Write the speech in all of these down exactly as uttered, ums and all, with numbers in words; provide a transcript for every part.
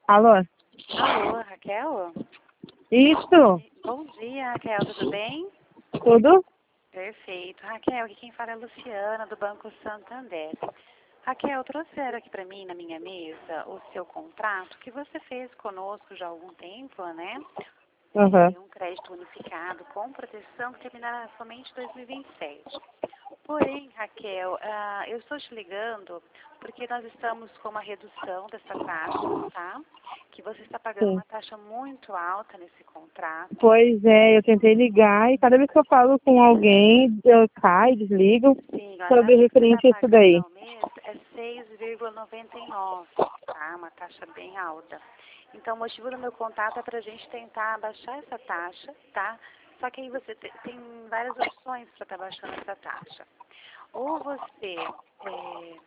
Alô? Alô, Raquel? Isso? Bom dia, Raquel, tudo bem? Tudo? Perfeito. Raquel, aqui quem fala é a Luciana, do Banco Santander. Raquel, trouxeram aqui para mim, na minha mesa, o seu contrato que você fez conosco já há algum tempo, né? Uhum. É um crédito unificado com proteção que terminará somente em dois mil e vinte e sete. Porém, Raquel, ah, eu estou te ligando porque nós estamos com uma redução dessa taxa, tá? Que você está pagando Sim. uma taxa muito alta nesse contrato. Pois é, eu tentei ligar e cada vez que eu falo com alguém, eu caio, desligo Sim, a sobre taxa que você está referente a isso pagando daí. ao mês é seis vírgula noventa e nove, tá? Uma taxa bem alta. Então, o motivo do meu contato é para a gente tentar abaixar essa taxa, tá? Só que aí você te- tem várias opções para estar baixando essa taxa. Ou você, é,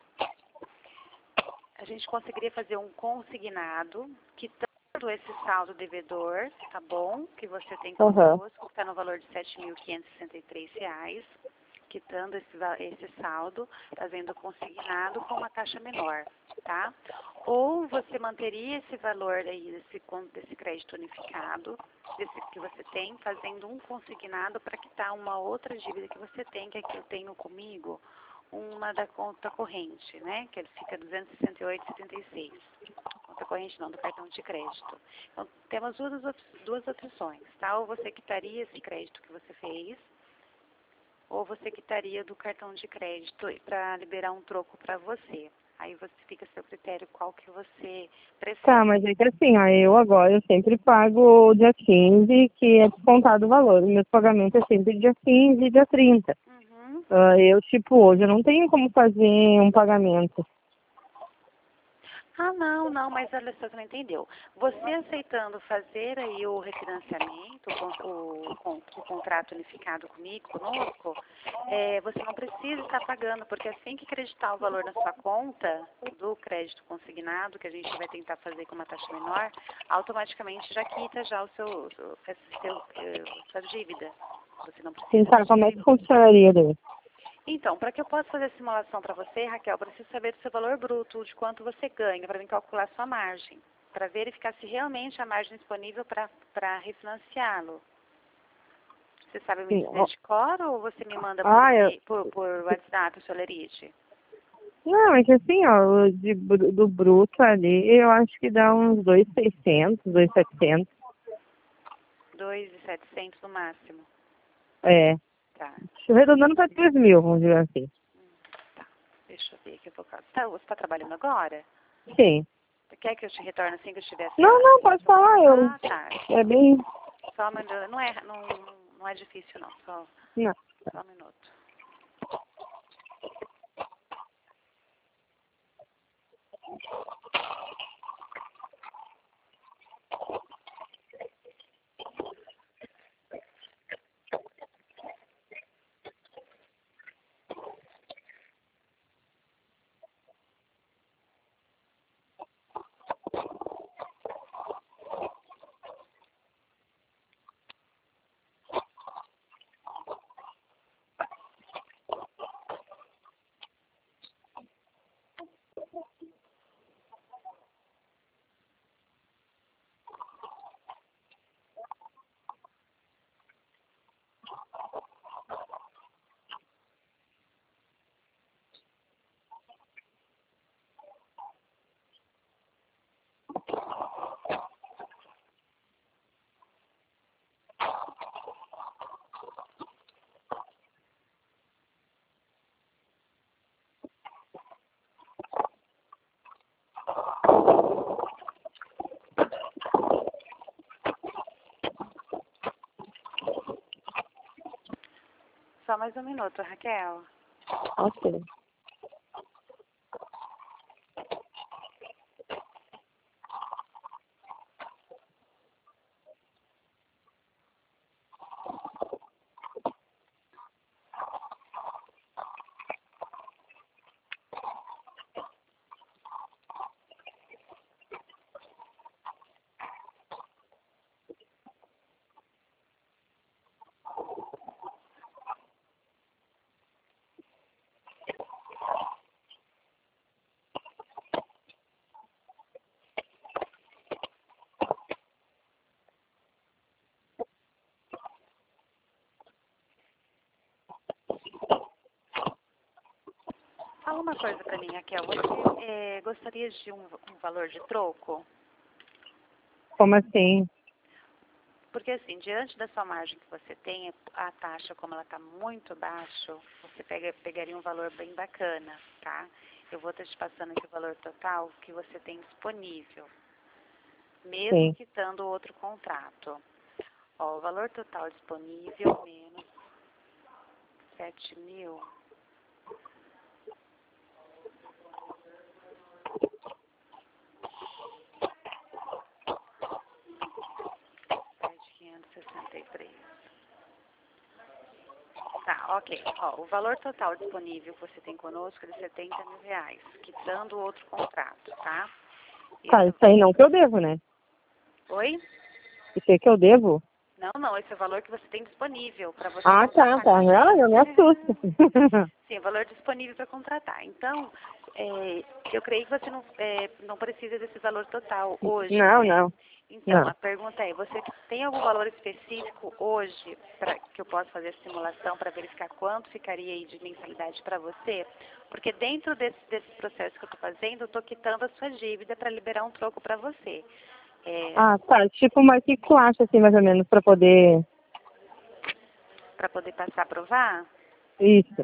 a gente conseguiria fazer um consignado, quitando esse saldo devedor, tá bom? Que você tem Uhum. conosco, que está no valor de sete mil quinhentos e sessenta e três reais, quitando esse, va- esse saldo, fazendo consignado com uma taxa menor, tá? Ou você manteria esse valor aí, desse, con- desse crédito unificado, desse que você tem, fazendo um consignado para quitar uma outra dívida que você tem, que é que eu tenho comigo, uma da conta corrente, né? Que ele fica duzentos e sessenta e oito vírgula setenta e seis. Conta corrente não, do cartão de crédito. Então, temos duas, op- duas opções, tá? Ou você quitaria esse crédito que você fez, ou você quitaria do cartão de crédito para liberar um troco para você. Aí você fica a seu critério qual que você Tá, prefere. mas é que assim, ó, eu agora eu sempre pago dia quinze, que é descontado o valor. O meu pagamento é sempre dia quinze e dia trinta. Uhum. Ah, eu, tipo, hoje eu não tenho como fazer um pagamento. Ah, não, não, mas olha só, você não entendeu. Você aceitando fazer aí o refinanciamento, o, con- o, con- o contrato unificado comigo, conosco, é, você não precisa estar pagando, porque assim que acreditar o valor na sua conta do crédito consignado, que a gente vai tentar fazer com uma taxa menor, automaticamente já quita já o seu, o seu, seu, eh, sua dívida. Você não Sim, precisa tá, como é de. que funcionaria daí? Então, para que eu possa fazer a simulação para você, Raquel, eu preciso saber do seu valor bruto, de quanto você ganha, para mim calcular a sua margem, para verificar se realmente há margem disponível para refinanciá-lo. Você sabe me Sim, dizer ó, de cor ou você me manda por, ah, eu, e-mail- por, por WhatsApp o seu lerite? não, é que assim, ó, o de, bru- do bruto ali, eu acho que dá uns dois mil e seiscentos, dois mil e setecentos. dois mil e setecentos no máximo. É, Tá, arredondando para três mil, vamos dizer assim. tá. Deixa eu ver aqui. Eu vou... tá, você está trabalhando agora? Sim. Você quer que eu te retorne assim que eu estiver Não, não, assim? pode falar, eu, Ah, tá. é bem, Só um minuto. Não é, não, não é difícil, não. Só, não. só um minuto. Só mais um minuto, Raquel. Ok. fala uma coisa para mim, Raquel. Você é, gostaria de um, um valor de troco? Como assim? Porque, assim, diante da sua margem que você tem, a taxa, como ela está muito baixa, você pega, pegaria um valor bem bacana, tá? Eu vou estar te passando aqui o valor total que você tem disponível, mesmo Sim. quitando o outro contrato. Ó, o valor total disponível menos sete mil. quinhentos e sessenta e três. Tá, ok. Ó, o valor total disponível que você tem conosco é de setenta mil reais, quitando o outro contrato, tá? Tá, Esse... isso aí não que eu devo, né? Oi? Isso aí que eu devo? Não, não, esse é o valor que você tem disponível para você Ah, tá, tá. contratar. Ah, eu me assusto. Sim, o valor disponível para contratar. Então, é, eu creio que você não, é, não precisa desse valor total hoje, Não, né? não, Então, não. a pergunta é, você tem algum valor específico hoje para que eu possa fazer a simulação para verificar quanto ficaria aí de mensalidade para você? Porque dentro desse, desse processo que eu estou fazendo, eu estou quitando a sua dívida para liberar um troco para você. É, Ah, tá. Tipo, mas o que tu acha, assim, mais ou menos, pra poder... para poder passar a provar? Isso.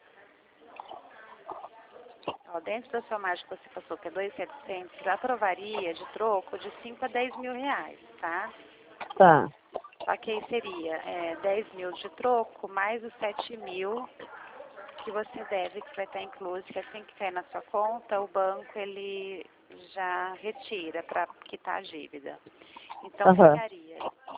Ó, dentro da sua margem que você passou, que é dois mil e setecentos, aprovaria de troco de cinco a dez mil reais, tá? Tá. Só que aí seria é, dez mil de troco mais os sete mil que você deve, que vai estar incluso, que assim que cair na sua conta, o banco ele já retira para quitar a dívida. Então Aham. ficaria.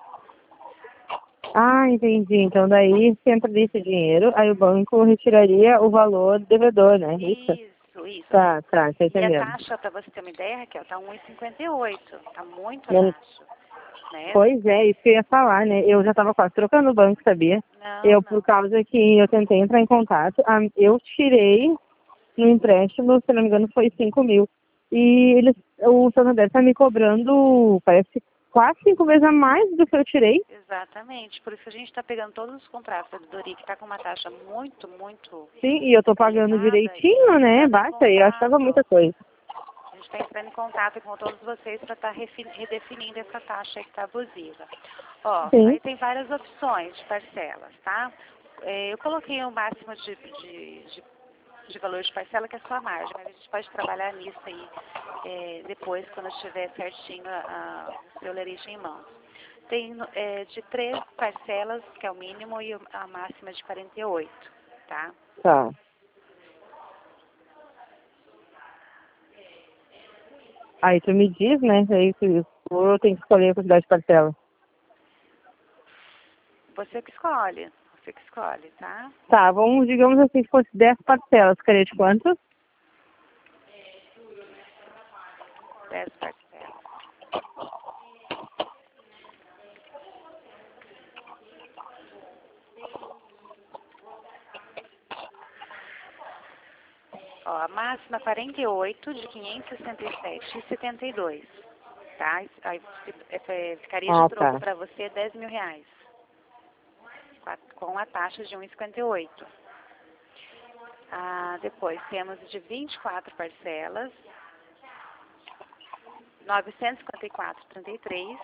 Ah, entendi. Então daí se entra desse dinheiro, aí o banco retiraria o valor do devedor, né? Isso? Isso, isso. Tá, tá, tô E a entendendo. taxa, para você ter uma ideia, Raquel, está um vírgula cinquenta e oito. Está muito Men- abaixo, né? Pois é, isso que eu ia falar, né? Eu já tava quase trocando o banco, sabia? Não, Eu, por não. causa que eu tentei entrar em contato, a- eu tirei no empréstimo, se não me engano, foi cinco mil. E eles, o Santander tá me cobrando, parece, quase cinco vezes a mais do que eu tirei. Exatamente. Por isso que a gente está pegando todos os contratos do Dori, que está com uma taxa muito, muito Sim, e eu tô pagando elevada, direitinho, e né? entrando em Basta, eu achava contato. muita coisa. A gente está entrando em contato com todos vocês para estar redefinindo essa taxa que está abusiva. Ó, Sim, aí tem várias opções de parcelas, tá? É, eu coloquei o máximo de, de, de, de valor de parcela, que é a sua margem, mas a gente pode trabalhar nisso aí é, depois, quando estiver certinho a, a, o seu lerite em mãos. Tem é, de três parcelas, que é o mínimo, e a máxima de quarenta e oito, tá? tá. Aí tu me diz, né? Aí tu, ou eu tenho que escolher a quantidade de parcela. Você que escolhe, você que escolhe, tá? Tá, vamos, digamos assim, se fosse dez parcelas, ficaria de quanto? Dez parcelas. Ó, a máxima quarenta e oito de quinhentos e sessenta e sete e setenta e dois, tá? Aí é, ficaria de Ah, troco tá. para você dez mil reais, com a taxa de um vírgula cinquenta e oito. Ah, depois temos de vinte e quatro parcelas, novecentos e cinquenta e quatro vírgula trinta e três,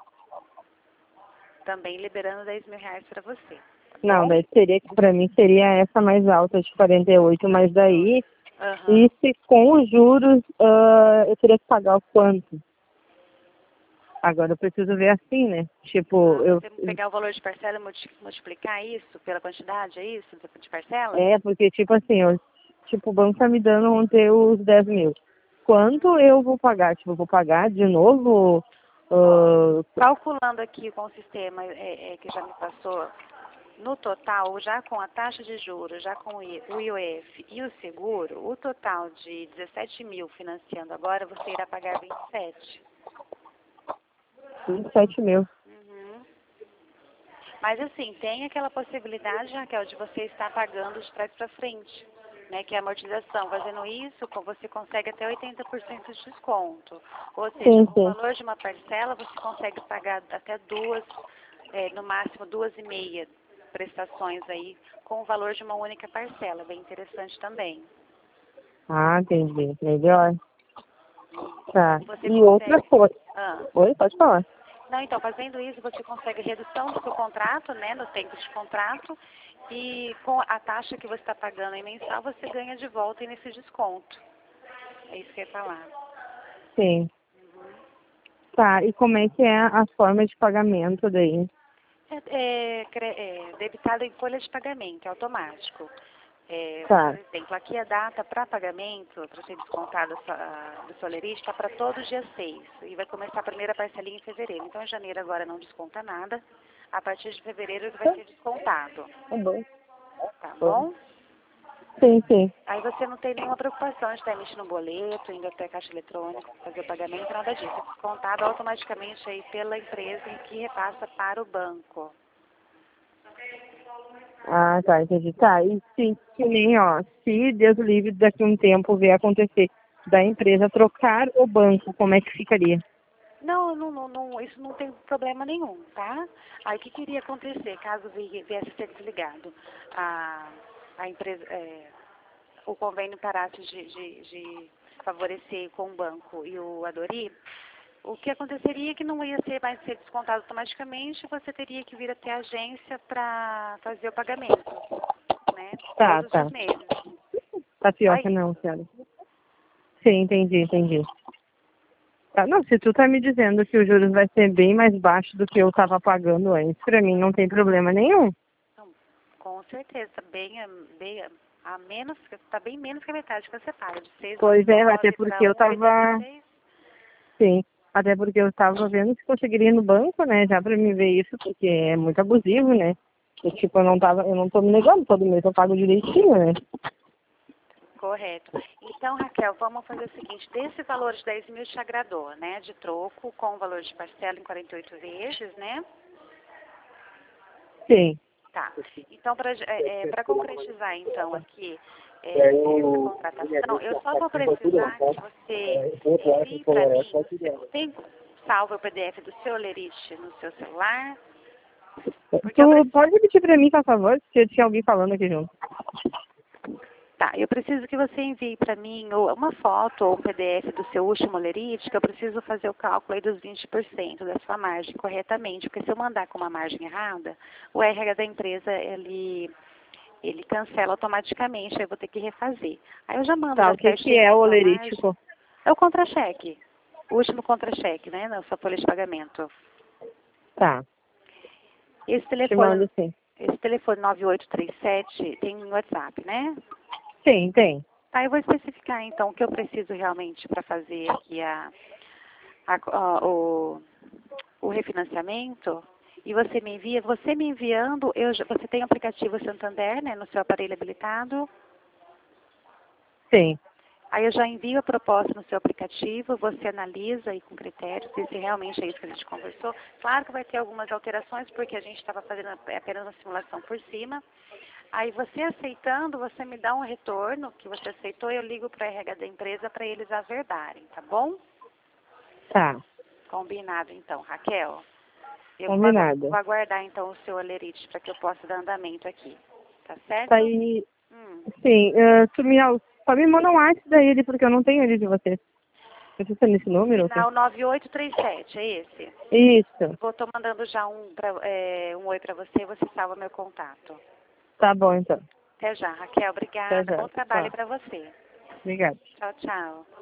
também liberando dez mil reais para você, tá Não, bom? daí seria que pra mim seria essa mais alta de quarenta e oito, mas quarenta e oito. daí, Aham. e se com os juros, ah, eu teria que pagar o quanto? Agora eu preciso ver assim, né? Tipo, Ah, eu. você pegar o valor de parcela e multi- multiplicar isso pela quantidade, é isso, de de parcelas? É, porque, tipo assim, eu, tipo, o banco tá me dando ontem os dez mil. Quanto eu vou pagar? Tipo, eu vou pagar de novo? Ó, ah, calculando aqui com o sistema é, é, que já me passou, no total, já com a taxa de juros, já com o I- o I O F e o seguro, o total de dezessete mil financiando agora, você irá pagar vinte e sete. vinte e sete mil. Uhum. Mas assim, tem aquela possibilidade, Raquel, de você estar pagando de trás para frente, né, que é a amortização. Fazendo isso, co- você consegue até oitenta por cento de desconto. Ou seja, Sim, com o sim. valor de uma parcela, você consegue pagar até duas, é, no máximo duas e meia prestações aí, com o valor de uma única parcela. Bem interessante também. Ah, entendi. Melhor. Tá. Você E consegue... outra coisa. Ah. Oi, pode falar. Não, então, fazendo isso, você consegue redução do seu contrato, né, no tempo de contrato, e com a taxa que você está pagando em mensal, você ganha de volta nesse desconto. É isso que eu ia falar. Sim. Uhum. Tá, e como é que é a forma de pagamento daí? É, é, é debitado em folha de pagamento, é automático. É, Tá. por exemplo, aqui a data para pagamento, para ser descontado do solerite, está para todo dia seis. E vai começar a primeira parcelinha em fevereiro. Então, em janeiro agora não desconta nada. A partir de fevereiro ele vai ser descontado. Tá bom. Tá bom? Sim, sim. Aí você não tem nenhuma preocupação de estar emitindo um boleto, indo até a caixa eletrônica, fazer o pagamento, nada disso. É descontado automaticamente aí pela empresa que repassa para o banco. Ah, tá, entendi. Tá, e se, que nem, ó, se Deus livre daqui a um tempo vier acontecer da empresa trocar o banco, como é que ficaria? Não, não, não, não, isso não tem problema nenhum, tá? Aí o que queria acontecer, caso vi- viesse a ser desligado, a, a empresa, é, o convênio parasse de, de, de favorecer com o banco e o Adori, o que aconteceria é que não ia ser mais ser descontado automaticamente, você teria que vir até a agência para fazer o pagamento, né? Tá, Todos tá. os meses. Só Tapioca não, isso. senhora. Sim, entendi, entendi. Tá, não, se tu tá me dizendo que os juros vai ser bem mais baixo do que eu tava pagando antes, pra mim não tem problema nenhum. Então, com certeza, tá bem, a- bem a a menos, está bem menos que a metade que você paga, de seis vírgula Pois é, até nove porque para eu um vírgula oitenta e tava, seis. sim, até porque eu tava vendo se conseguiria ir no banco, né, já pra me ver isso, porque é muito abusivo, né. E, tipo, eu não tava, eu não tô me negando, todo mês eu pago direitinho, né. Correto. Então, Raquel, vamos fazer o seguinte, desse valor de dez mil te agradou, né, de troco, com o valor de parcela em quarenta e oito vezes, né? Sim. Tá. Então, para é, é, para concretizar, então, aqui, é, essa contratação, eu só vou precisar que você envie para mim, você tem salvo o P D F do seu Lerite no seu celular? Porque eu Tu preciso... pode repetir pra mim, por favor, se tinha alguém falando aqui junto. Tá, eu preciso que você envie para mim ou uma foto ou um P D F do seu último lerite, que eu preciso fazer o cálculo aí dos vinte por cento da sua margem corretamente, porque se eu mandar com uma margem errada, o R H da empresa, ele, ele cancela automaticamente, aí eu vou ter que refazer. Aí eu já mando Tá, já o que que certinho é a o sua margem. olerítico? É o contra-cheque, o último contra-cheque, né, na sua folha de pagamento. Tá, Esse te telefone, mando sim. esse telefone nove oito três sete tem WhatsApp, né? Sim, tem. Tá, eu vou especificar então o que eu preciso realmente para fazer aqui a, a, a- o, o refinanciamento e você me envia, você me enviando, eu, já- você tem o aplicativo Santander, né, no seu aparelho habilitado, Sim. aí eu já envio a proposta no seu aplicativo, você analisa aí com critérios, se se realmente é isso que a gente conversou. Claro que vai ter algumas alterações, porque a gente estava fazendo apenas uma simulação por cima. Aí você aceitando, você me dá um retorno que você aceitou, eu ligo para a R H da empresa para eles averdarem, tá bom? Tá, Combinado então, Raquel. Eu vou agu- combinado. vou aguardar então o seu alerite para que eu possa dar andamento aqui, tá certo? Tá aí, Hum. sim, uh, tu me, só me manda um WhatsApp daí, porque eu não tenho ele de você. Você tá nesse número ou quê? Final nove oito três sete, é esse? Isso. Vou tô mandando já um, pra, é, um oi para você, você salva meu contato. Tá bom, então. Até já, Raquel, Até obrigada. já. Bom trabalho Tchau. para você. Obrigada. Tchau, tchau.